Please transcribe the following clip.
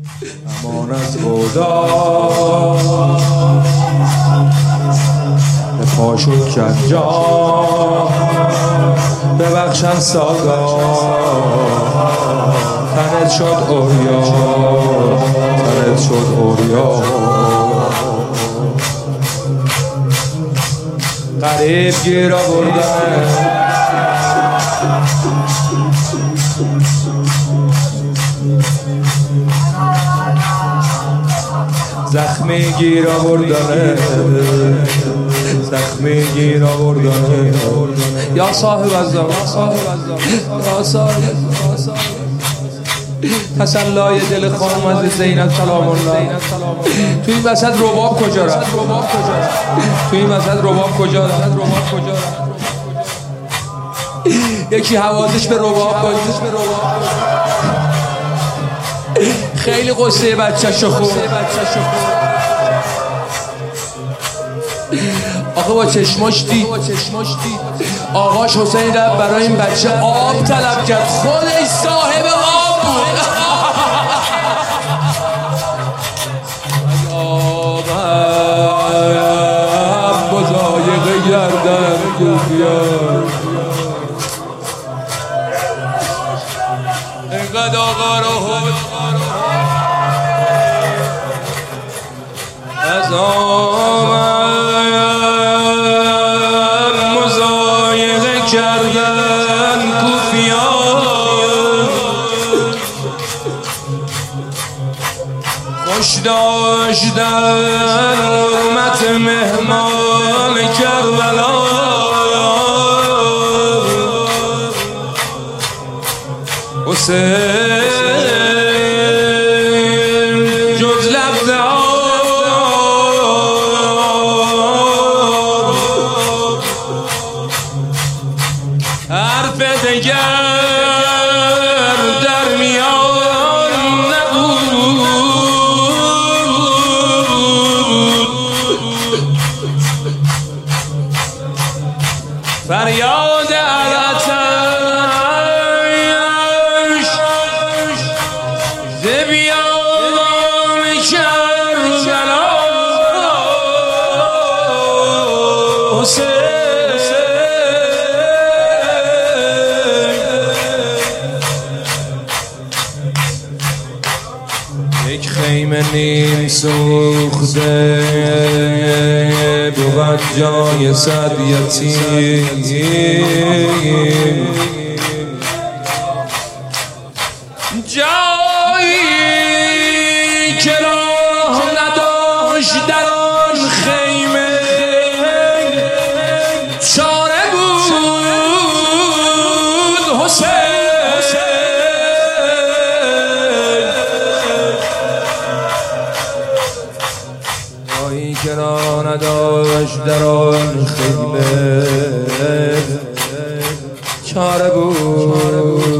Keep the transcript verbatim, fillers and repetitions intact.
امان از خدا به پا شد کنجا ببخشن ساگا تنت شد اوریا تنت شد اوریا غریب گیر آوردن زخمی گیر آوردن زخمی گیر آوردن یا صاحب الزمان یا صاحب تسلای دل خانم از زینب سلام الله. توی این وسط رباب کجا رفت؟ توی این وسط رباب کجا رفت؟ یکی حواسش به رباب باشه. خیلی قصه بچه شو خود آقا با چشماش دید آقاش حسین رفت برای این بچه آب طلب کرد، خودش صاحب آب بود. آبم بزایق گردن گویان اینقدر آقا رو حد از آمد مزایقه کردن کوفیان خوش داشتن حرمت مهمان کربلا حسین جز لفظ حرف دگر در میان نبود. فریاد علتش ز بیان کربلا حسین یک خیمه نیم سوخته بود جای صد یتیم، جایی که راه نداشت در آن خیمه چاره بود حسین. جایی که راه نداشت در آن خیمه چاره بود